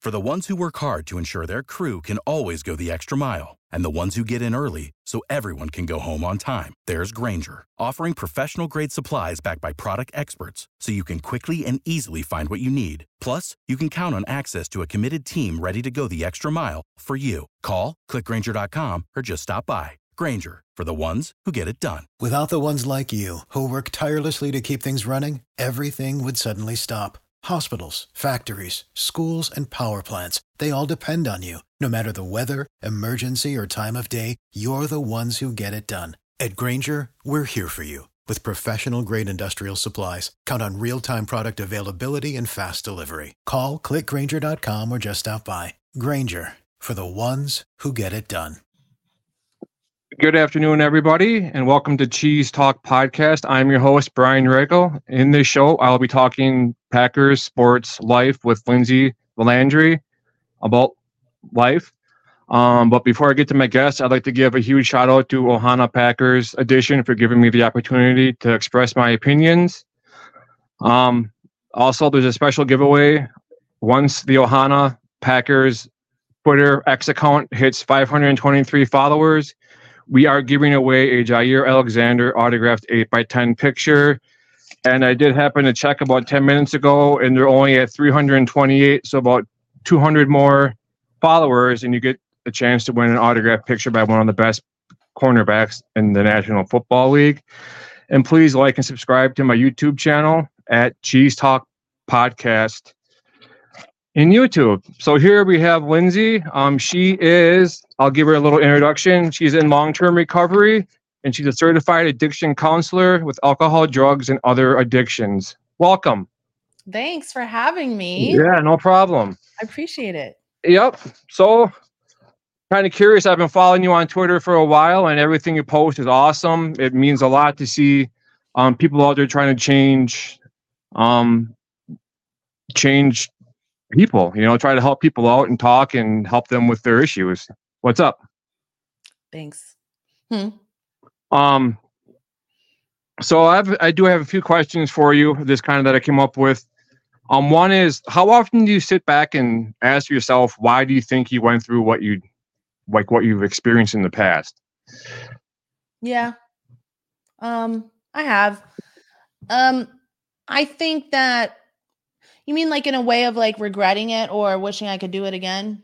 For the ones who work hard to ensure their crew can always go the extra mile, and the ones who get in early so everyone can go home on time, there's Grainger, offering professional-grade supplies backed by product experts so you can quickly and easily find what you need. Plus, you can count on access to a committed team ready to go the extra mile for you. Call, click Grainger.com, or just stop by. Grainger, for the ones who get it done. Without the ones like you, who work tirelessly to keep things running, everything would suddenly stop. Hospitals, factories, schools, and power plants, they all depend on you. No matter the weather, emergency, or time of day, you're the ones who get it done. At Grainger, we're here for you. With professional-grade industrial supplies, count on real-time product availability and fast delivery. Call, click Grainger.com, or just stop by. Grainger, for the ones who get it done. Good afternoon, everybody, and welcome to Cheese Talk Podcast. I'm your host, Brian Regal. In this show, I'll be talking Packers, sports, life with Lindsay Valandry about life. But before I get to my guests, I'd like to give a huge shout out to Ohana Packers Edition for giving me the opportunity to express my opinions. Also, there's a special giveaway. Once the Ohana Packers Twitter X account hits 523 followers, we are giving away a Jair Alexander autographed 8x10 picture. And I did happen to check about 10 minutes ago, and they're only at 328, so about 200 more followers, and you get a chance to win an autographed picture by one of the best cornerbacks in the National Football League. And please like and subscribe to my YouTube channel at Cheese Talk Podcast in YouTube. So here we have Lindsay. She is, I'll give her a little introduction. She's in long-term recovery, and she's a certified addiction counselor with alcohol, drugs, and other addictions. Welcome. Thanks for having me. Yeah, no problem. I appreciate it. Yep. So kind of curious. I've been following you on Twitter for a while, and everything you post is awesome. It means a lot to see people out there trying to change people, try to help people out and talk and help them with their issues. What's up? Thanks. So I do have a few questions for you, this kind of that I came up with. One is, how often do you sit back and ask yourself, why do you think you went through what you've experienced in the past? Yeah. I have. I think that, you mean like in a way of like regretting it or wishing I could do it again?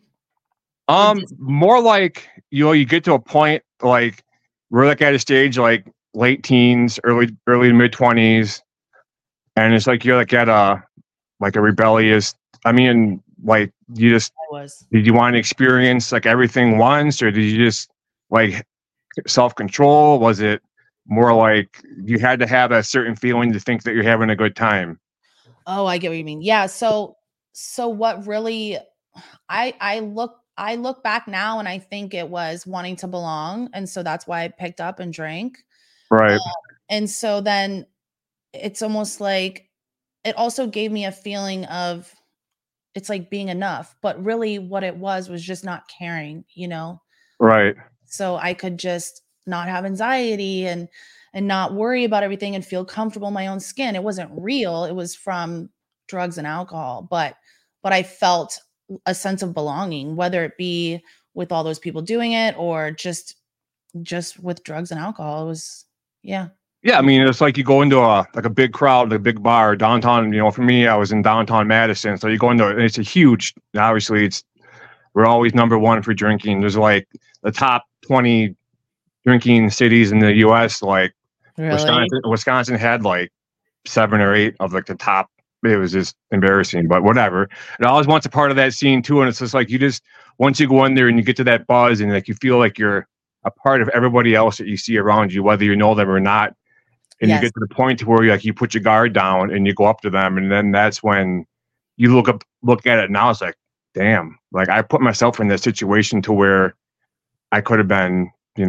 More like, you get to a point, like we're like at a stage like late teens, early to mid 20s, and it's like you're like at a rebellious. I mean, like did you want to experience like everything once, or did you just like self-control? Was it more like you had to have a certain feeling to think that you're having a good time? Oh, I get what you mean. Yeah. So what really, I look back now and I think it was wanting to belong. And so that's why I picked up and drank. Right. And so then it's almost like it also gave me a feeling of it's like being enough, but really what it was just not caring, Right. So I could just not have anxiety and not worry about everything and feel comfortable in my own skin. It wasn't real. It was from drugs and alcohol, but I felt a sense of belonging, whether it be with all those people doing it or just with drugs and alcohol. It was, yeah. Yeah, I mean, it's like you go into a big crowd, like a big bar downtown. For me, I was in downtown Madison, so you go into it's a huge. Obviously, we're always number one for drinking. There's like the top 20 drinking cities in the U.S. Like really? Wisconsin had like 7 or 8 of like the top. It was just embarrassing, but whatever. And I always want a part of that scene too. And it's just like once you go in there and you get to that buzz and like you feel like you're a part of everybody else that you see around you, whether you know them or not. And Yes. you get to the point where you put your guard down and you go up to them, and then that's when you look at it now. It's like, damn, like I put myself in that situation to where I could have been,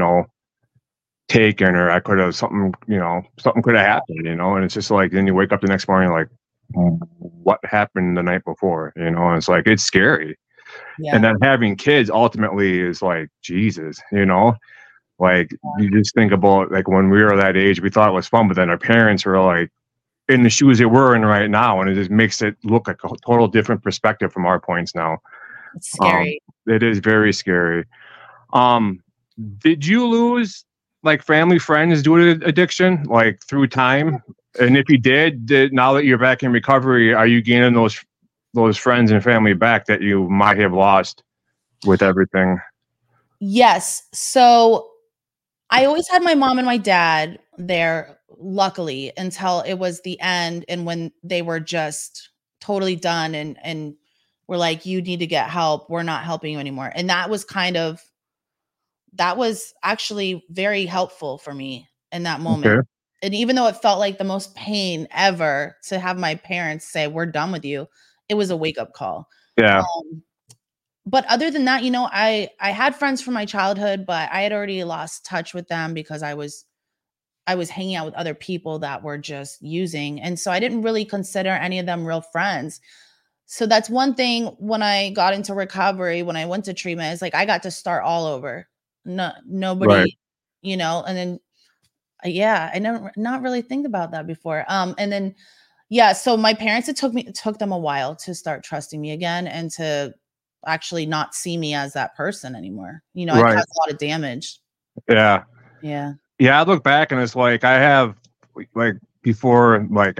taken, or I could have something could have happened, and it's just like, then you wake up the next morning like, what happened the night before, and it's like, it's scary. Yeah. And then having kids ultimately is like, Jesus, like you just think about like when we were that age, we thought it was fun, but then our parents were like in the shoes they were in right now, and it just makes it look like a total different perspective from our points now. It's scary. It is very scary. Did you lose like family friends due to addiction, like through time? And if you did, now that you're back in recovery, are you gaining those friends and family back that you might have lost with everything? Yes. So I always had my mom and my dad there, luckily, until it was the end and when they were just totally done and were like, you need to get help. We're not helping you anymore. And that was actually very helpful for me in that moment. Okay. And even though it felt like the most pain ever to have my parents say, we're done with you, it was a wake-up call. Yeah. But other than that, I had friends from my childhood, but I had already lost touch with them because I was hanging out with other people that were just using. And so I didn't really consider any of them real friends. So that's one thing when I got into recovery, when I went to treatment, it's like I got to start all over. Nobody, Right. And then I never not really think about that before. And then so my parents, it took them a while to start trusting me again and to actually not see me as that person anymore. I Right. caused a lot of damage. Yeah. Yeah. Yeah. I look back and it's like I have like before, like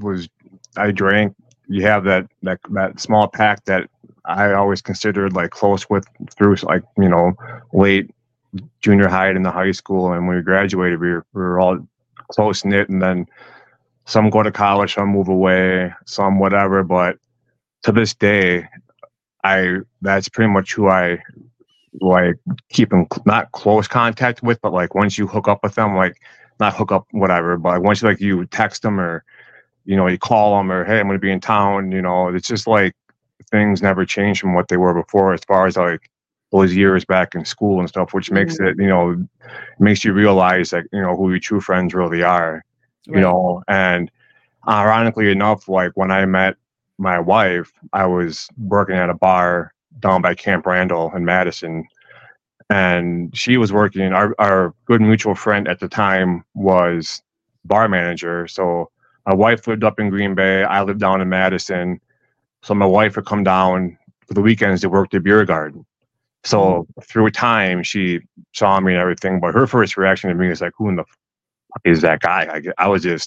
I drank. You have that small pack that I always considered like close with through like late junior high and in the high school, and when we graduated, we were all close knit. And then some go to college, some move away, some whatever. But to this day, that's pretty much who I like keep in not close contact with, but like once you hook up with them, like not hook up whatever, but like once you text them or you call them or hey, I'm going to be in town. It's just like things never change from what they were before, as far as like those years back in school and stuff, which makes it makes you realize that who your true friends really are. Right. And ironically enough, like when I met my wife, I was working at a bar down by Camp Randall in Madison, and she was working. Our good mutual friend at the time was bar manager. So my wife lived up in Green Bay. I lived down in Madison. So my wife would come down for the weekends to work the beer garden. So through time, she saw me and everything. But her first reaction to me is like, who in the fuck is that guy? I was there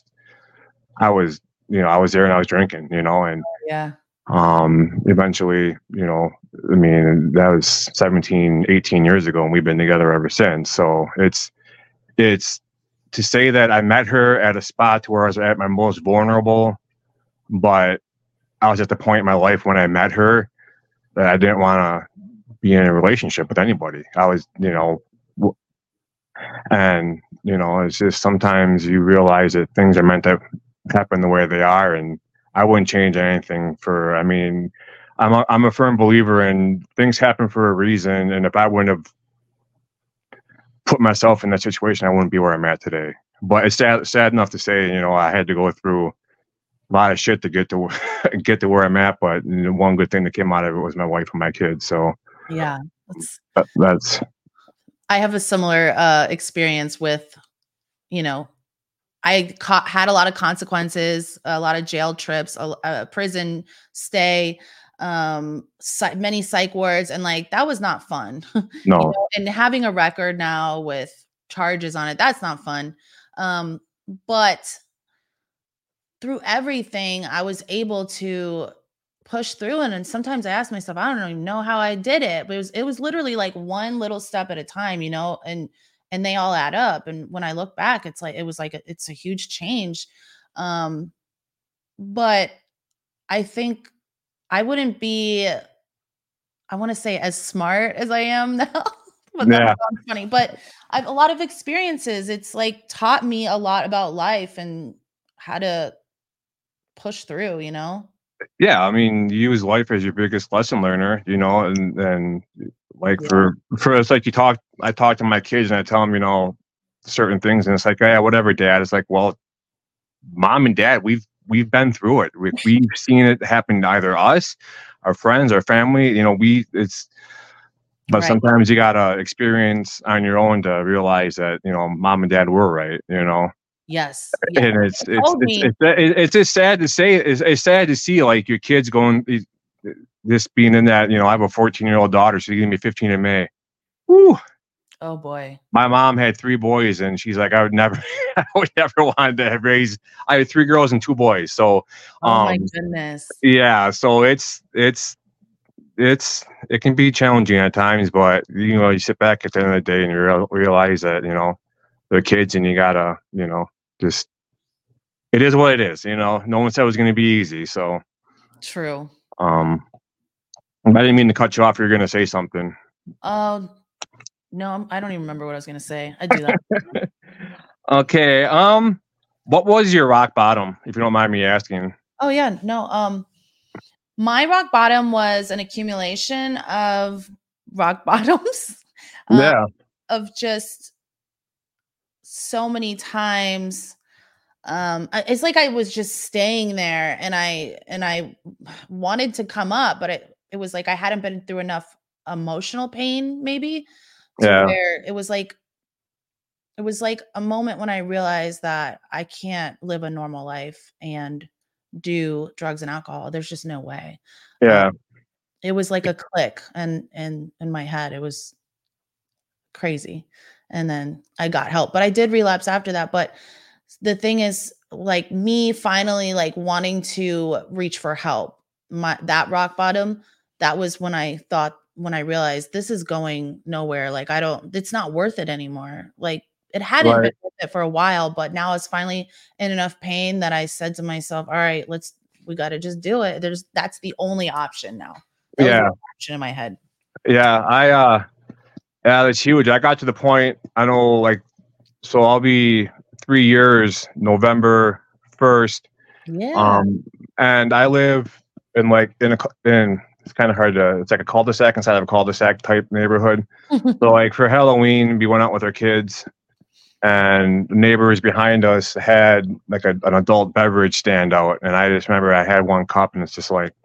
and I was drinking, and Yeah. eventually, that was 17, 18 years ago, and we've been together ever since. So it's to say that I met her at a spot where I was at my most vulnerable, but I was at the point in my life when I met her that I didn't want to be in a relationship with anybody. I was, and it's just sometimes you realize that things are meant to happen the way they are, and I wouldn't change anything I'm a firm believer in things happen for a reason, and if I wouldn't have put myself in that situation, I wouldn't be where I'm at today. But it's sad enough to say, I had to go through a lot of shit to get to where I'm at. But one good thing that came out of it was my wife and my kids. So Yeah. that's. I have a similar experience with, I had a lot of consequences, a lot of jail trips, a prison stay, many psych wards, and like that was not fun. No. And having a record now with charges on it, that's not fun. But through everything, I was able to push through it. And sometimes I ask myself, I don't even know how I did it, but it was literally like one little step at a time, and they all add up. And when I look back, it's a huge change. But I think I wouldn't be, I want to say as smart as I am now, but that sounds funny, but I've a lot of experiences. It's like taught me a lot about life and how to push through, Yeah, I mean, you use life as your biggest lesson learner, and like for it's like I talk to my kids and I tell them, certain things, and it's like, yeah, whatever, Dad. It's like, well, Mom and Dad, we've been through it. We've seen it happen to either us, our friends, our family. But sometimes you gotta experience on your own to realize that Mom and Dad were right. Yes. And it's just sad to say. It's sad to see like your kids going just being in that, I have a 14-year-old daughter. She's going to be 15 in May. Woo. Oh boy. My mom had 3 boys, and she's like, I would never want to raise. I had 3 girls and 2 boys. So, oh my goodness. Yeah. So it can be challenging at times, but you sit back at the end of the day and you realize that, they're kids and you gotta, just, it is what it is. No one said it was going to be easy. So true. I didn't mean to cut you off. You're going to say something. No, I don't even remember what I was going to say. I do that. Okay. What was your rock bottom, if you don't mind me asking? Oh yeah, no. My rock bottom was an accumulation of rock bottoms. Yeah. Of just so many times. It's like I was just staying there, and I wanted to come up, but it was like I hadn't been through enough emotional pain, maybe. Where it was like a moment when I realized that I can't live a normal life and do drugs and alcohol. There's just no way. Yeah. It was like a click and in my head. It was crazy. And then I got help, but I did relapse after that. But the thing is, like, me finally like wanting to reach for help, that rock bottom, that was when I realized this is going nowhere. Like, it's not worth it anymore. Like, it hadn't been worth it for a while, but now it's finally in enough pain that I said to myself, all right, we got to just do it. That's the only option now. That was the only option in my head. Yeah. That's huge. I got to the point, I know, so I'll be 3 years, November 1st. Yeah. And I live in it's kind of hard to, it's like a cul-de-sac inside of a cul-de-sac type neighborhood. So for Halloween, we went out with our kids, and neighbors behind us had an adult beverage stand out. And I just remember I had 1 cup, and it's just like,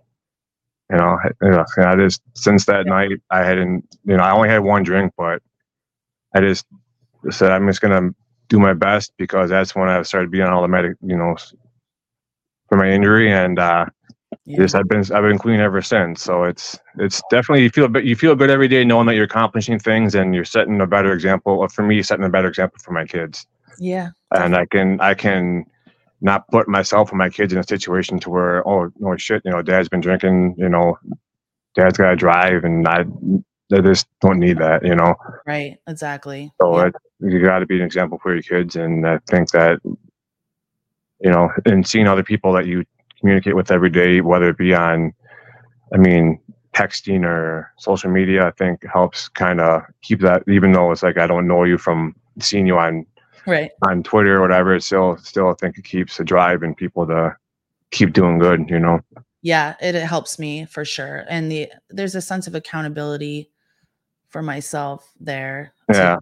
I just, since that night, I hadn't, I only had 1 drink, but I just said, I'm just going to do my best, because that's when I started being on all the for my injury. And, I've been clean ever since. So it's definitely, you feel good every day knowing that you're accomplishing things and you're setting a better example. For me, setting a better example for my kids. Yeah. Definitely. And I can not put myself and my kids in a situation to where, oh no shit, dad's been drinking, dad's got to drive, and I just don't need that, Right. Exactly. So you got to be an example for your kids. And I think that, and seeing other people that you communicate with every day, whether it be on, texting or social media, I think helps kind of keep that, even though it's like, I don't know you from seeing you on Twitter or whatever, it's still I think it keeps a drive in people to keep doing good, Yeah, it helps me for sure. And there's a sense of accountability for myself there. Yeah.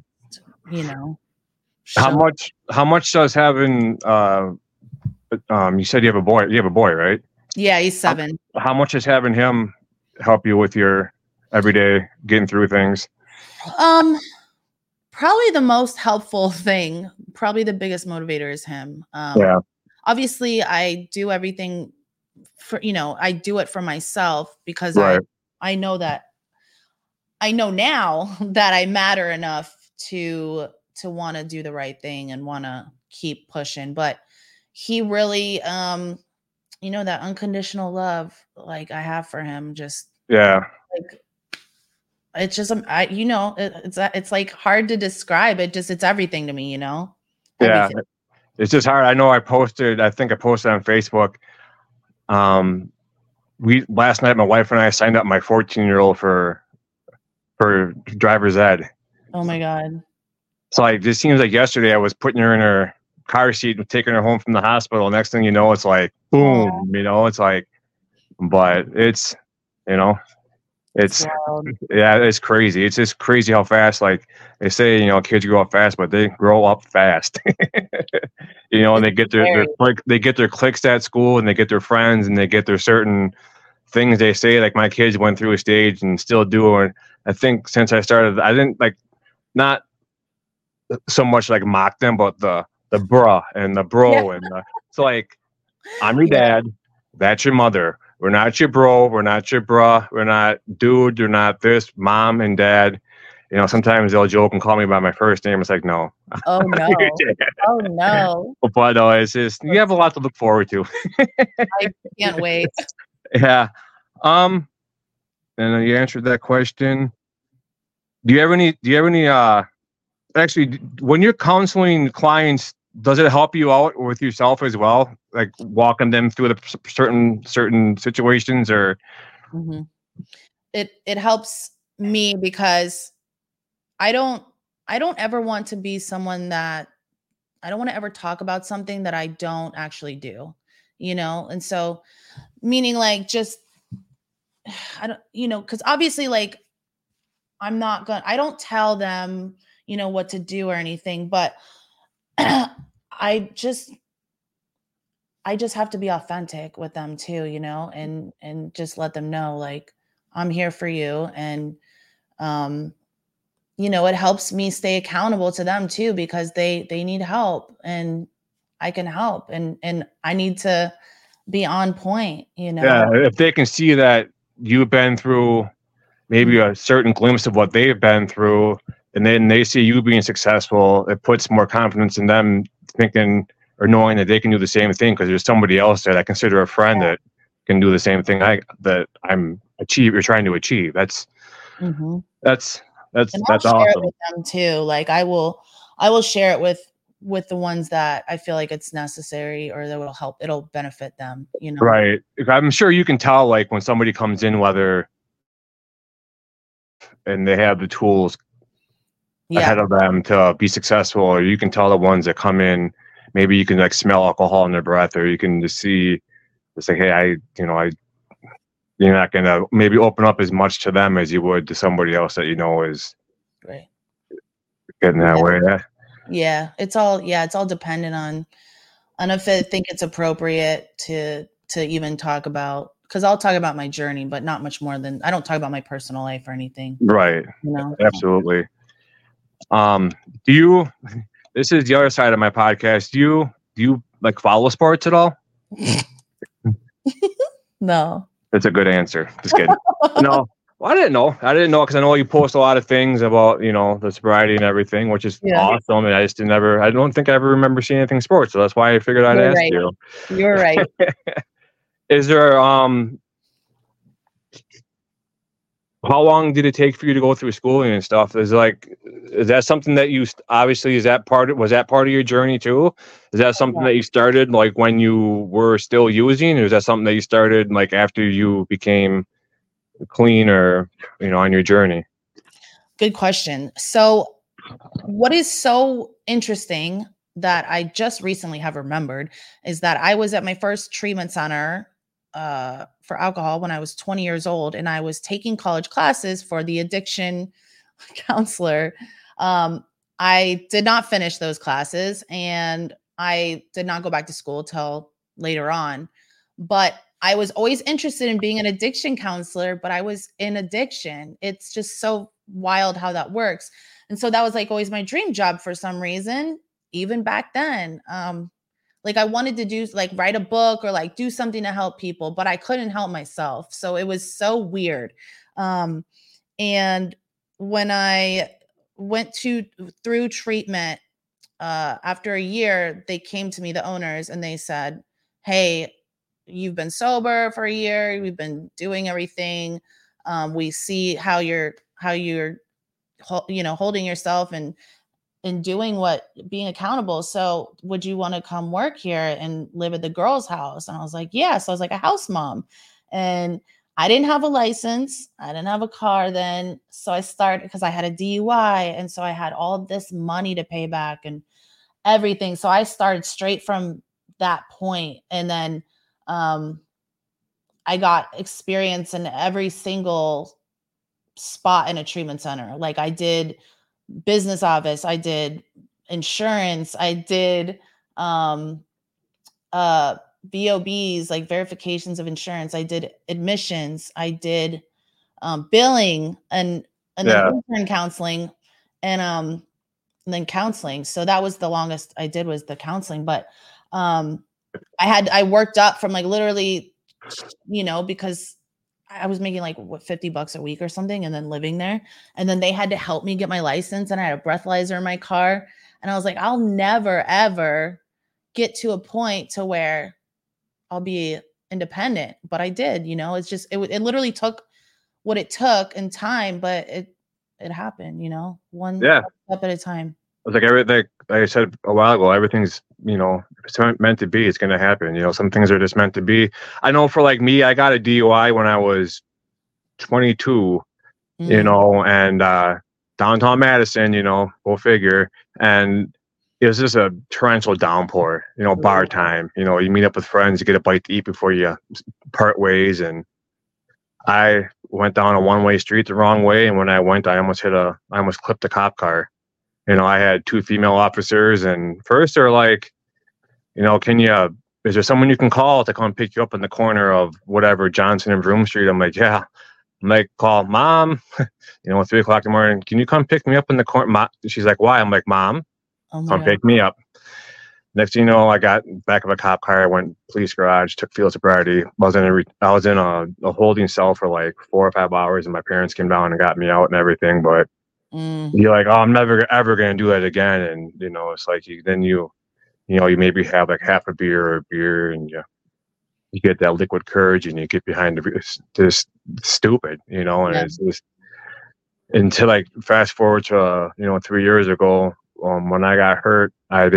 How much does having, you said you have a boy, right? Yeah, he's 7. How much is having him help you with your everyday getting through things? Probably the most helpful thing, probably the biggest motivator is him. Obviously I do everything for, I do it for myself, because I know now that I matter enough to want to do the right thing and want to keep pushing. But he really, that unconditional love, like I have for him, just it's just, it's like hard to describe. It's everything to me, everything. Yeah, it's just hard. I know I posted on Facebook. Last night, my wife and I signed up my 14-year-old for driver's ed. Oh my God. So it just seems like yesterday I was putting her in her car seat and taking her home from the hospital. Next thing you know, it's like, boom, it's like, but it's, it's crazy. It's just crazy how fast, like they say, kids grow up fast, but they grow up fast, and they get their clicks at school, and they get their friends, and they get their certain things they say. Like my kids went through a stage and still do. And I think since I started, I didn't not so much mock them, but the bruh and the bro. And it's like, I'm your dad. That's your mother. We're not your bro. We're not your bruh. We're not dude. You're not this mom and dad. You know, sometimes they'll joke and call me by my first name. It's like, no. Oh no. Oh no. But it's just, you have a lot to look forward to. I can't wait. Yeah. And you answered that question. Do you have any, actually, when you're counseling clients, does it help you out with yourself as well? Like walking them through the certain situations or? Mm-hmm. It helps me because I don't ever want to be someone that I don't want to ever talk about something that I don't actually do, you know? And so meaning like just, I don't, you know, cause obviously like I don't tell them, you know, what to do or anything, but I just have to be authentic with them too, you know, and just let them know like I'm here for you. And, you know, it helps me stay accountable to them too, because they need help and I can help and I need to be on point, you know? Yeah. If they can see that you've been through maybe a certain glimpse of what they've been through, and then they see you being successful, it puts more confidence in them thinking or knowing that they can do the same thing because there's somebody else that I consider a friend that can do the same thing you're trying to achieve. That's Mm-hmm. that's And I'll share awesome. it with them too. Like I will share it with the ones that I feel like it's necessary or that will help. It'll benefit them, you know? Right. I'm sure you can tell like when somebody comes in, whether and they have the tools ahead of them to be successful, or you can tell the ones that come in, maybe you can like smell alcohol in their breath, or you can just see it's like, hey, you're not gonna maybe open up as much to them as you would to somebody else that you know is right. getting that way. Yeah. It's all dependent on if I think it's appropriate to even talk about, because I'll talk about my journey, but not much more than I don't talk about my personal life or anything. Right. You know? Absolutely. This is the other side of my podcast. Do you like follow sports at all? No. That's a good answer. Just kidding. No. Well, I didn't know because I know you post a lot of things about, the sobriety and everything, which is awesome. And I don't think I ever remember seeing anything sports. So that's why I figured I'd ask you. You're right. Is there, how long did it take for you to go through schooling and stuff? Is that something that you obviously was that part of your journey too? Is that something that you started like when you were still using, or is that something that you started like after you became clean or on your journey? Good question. So what is so interesting that I just recently have remembered is that I was at my first treatment center for alcohol when I was 20 years old, and I was taking college classes for the addiction counselor. I did not finish those classes, and I did not go back to school till later on, but I was always interested in being an addiction counselor, but I was in addiction. It's just so wild how that works. And so that was like always my dream job for some reason, even back then. Like I wanted to do like write a book or like do something to help people, but I couldn't help myself. So it was so weird. And when I went through treatment, after a year, they came to me, the owners, and they said, "Hey, you've been sober for a year. We've been doing everything. We see how you're holding yourself and doing being accountable. So would you want to come work here and live at the girls' house?" And I was like, yeah. So I was like a house mom, and I didn't have a license. I didn't have a car then. So I started because I had a DUI. And so I had all this money to pay back and everything. So I started straight from that point. And then I got experience in every single spot in a treatment center. Like I did business office, I did insurance, I did VOBs, like verifications of insurance, I did admissions, I did billing and then intern counseling and then counseling. So that was the longest I did was the counseling. But I worked up from like literally you know, because I was making like what, $50 a week or something, and then living there. And then they had to help me get my license, and I had a breathalyzer in my car. And I was like, I'll never, ever get to a point to where I'll be independent. But I did, you know, it's just, it literally took what it took in time, but it happened, you know, one step at a time. It's like everything, like I said a while ago, everything's, you know, if it's meant to be, it's going to happen. You know, some things are just meant to be. I know for like me, I got a DUI when I was 22, you know, and downtown Madison, you know, go figure. And it was just a torrential downpour, you know, bar time. You know, you meet up with friends, you get a bite to eat before you part ways. And I went down a one-way street the wrong way. And when I went, I almost clipped a cop car. You know, I had 2 female officers, and first they're like, you know, is there someone you can call to come pick you up in the corner of whatever, Johnson and Broome Street? I'm like, yeah. I'm like, call Mom, you know, 3 o'clock in the morning. Can you come pick me up in the corner? She's like, why? I'm like, Mom, come pick me up. Next thing you know, I got back of a cop car. I went police garage, took field sobriety. I was in a holding cell for like 4 or 5 hours, and my parents came down and got me out and everything. But you're like, oh, I'm never ever gonna do that again. And you know, it's like you maybe have like half a beer, and you get that liquid courage, and you get behind just stupid, you know. And it's just until like fast forward to 3 years ago, when I got hurt, I've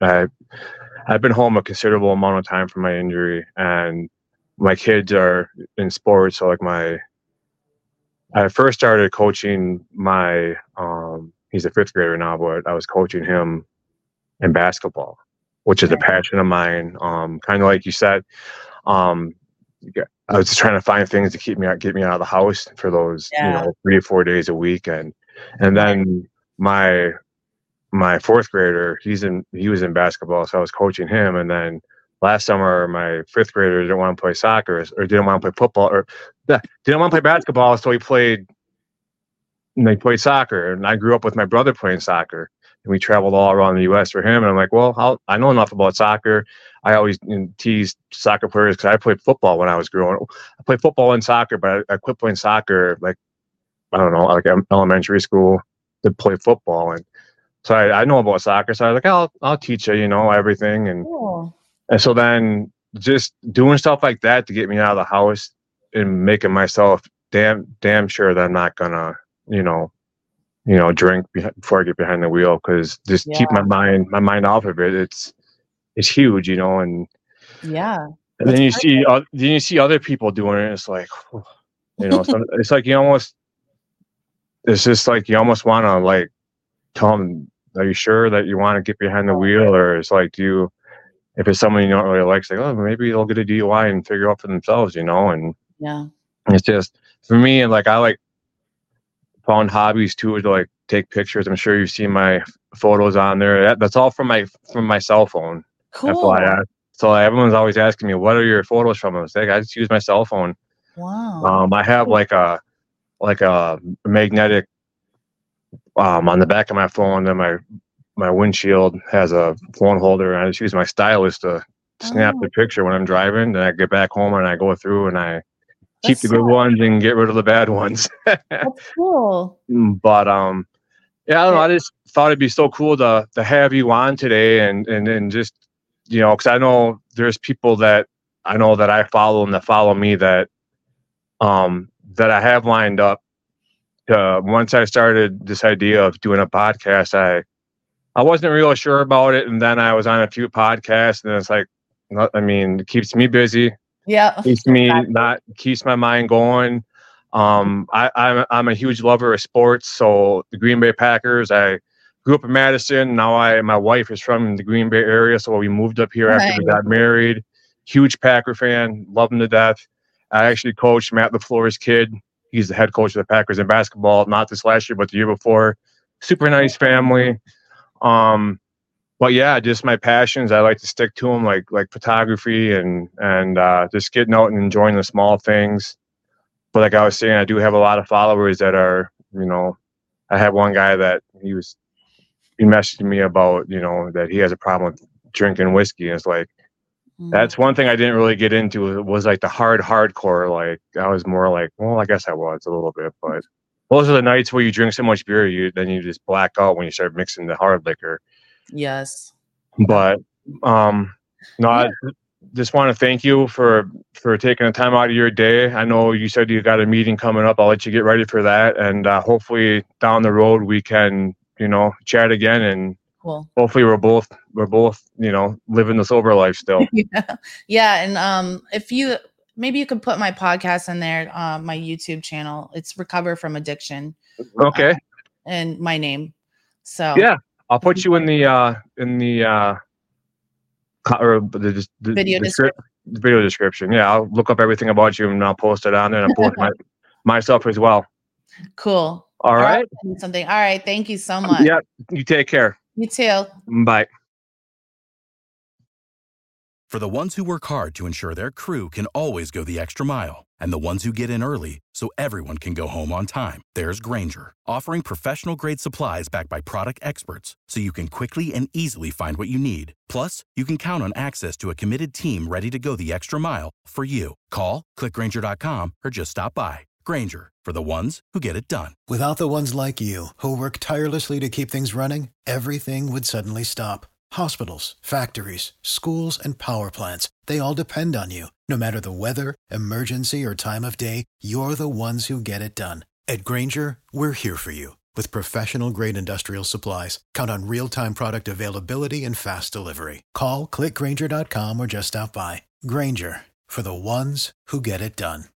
been home a considerable amount of time from my injury, and my kids are in sports. So like I first started coaching he's a 5th grader now, but I was coaching him in basketball, which is a passion of mine. Kind of like you said, I was just trying to find things to get me out of the house for those 3 or 4 days a week. And then my 4th grader, he was in basketball, so I was coaching him. And then last summer, my 5th grader didn't want to play soccer, or didn't want to play football, or didn't want to play basketball, so he played soccer. And I grew up with my brother playing soccer, and we traveled all around the U.S. for him. And I'm like, well, I know enough about soccer. I always tease soccer players because I played football when I was growing up. I played football and soccer, but I quit playing soccer like, I don't know, like elementary school to play football. And so I know about soccer. So I was like, I'll teach you, everything. And cool. And so then just doing stuff like that to get me out of the house and making myself damn sure that I'm not gonna, drink before I get behind the wheel, because just keep my mind off of it. It's huge, and then you see other people doing it. It's like, so it's like it's just like you almost want to like tell them, are you sure that you want to get behind the wheel? Or it's like, if it's someone you don't really like, it's like, oh, maybe they'll get a DUI and figure out for themselves, and it's just, for me, like, I like found hobbies too, to like take pictures. I'm sure you've seen my photos on there. That's all from my cell phone. Cool. FYI. So everyone's always asking me, what are your photos from? I was like, I just use my cell phone. Wow. I have like a magnetic on the back of my phone, and my windshield has a phone holder, and I just use my stylus to snap the picture when I'm driving. Then I get back home and I go through and I keep the good ones and get rid of the bad ones. That's cool. But I don't know. I just thought it'd be so cool to have you on today, and just, because I know there's people that I know that I follow and that follow me that I have lined up. Once I started this idea of doing a podcast, I wasn't real sure about it, and then I was on a few podcasts, and it's like, it keeps me busy. Yeah, keeps my mind going. I'm a huge lover of sports, so the Green Bay Packers. I grew up in Madison. Now my wife is from the Green Bay area, so we moved up here after we got married. Huge Packer fan, love them to death. I actually coached Matt LaFleur's kid. He's the head coach of the Packers in basketball, not this last year, but the year before. Super nice family. But yeah, just my passions. I like to stick to them, like photography and just getting out and enjoying the small things. But like I was saying, I do have a lot of followers that are, I have one guy that he messaged me about, that he has a problem with drinking whiskey. And it's like, That's one thing I didn't really get into was like the hardcore. Like I was more like, well, I guess I was a little bit, but those are the nights where you drink so much beer, you just black out when you start mixing the hard liquor. Yes. But no, I just want to thank you for taking the time out of your day. I know you said you got a meeting coming up. I'll let you get ready for that, and hopefully down the road we can, chat again, and hopefully we're both, living the sober life still. Yeah. And if maybe you could put my podcast in there, my YouTube channel. It's Recover from Addiction. Okay. And my name. So yeah, I'll put you in the video description. Yeah, I'll look up everything about you and I'll post it on there, and I'll post myself as well. Cool. All right. Something. All right. Thank you so much. Yeah. You take care. You too. Bye. For the ones who work hard to ensure their crew can always go the extra mile, and the ones who get in early so everyone can go home on time, there's Grainger, offering professional-grade supplies backed by product experts so you can quickly and easily find what you need. Plus, you can count on access to a committed team ready to go the extra mile for you. Call, click Grainger.com, or just stop by. Grainger, for the ones who get it done. Without the ones like you, who work tirelessly to keep things running, everything would suddenly stop. Hospitals, factories, schools, and power plants, they all depend on you. No matter the weather, emergency, or time of day, you're the ones who get it done. At Grainger, we're here for you. With professional-grade industrial supplies, count on real-time product availability and fast delivery. Call, click Grainger.com, or just stop by. Grainger, for the ones who get it done.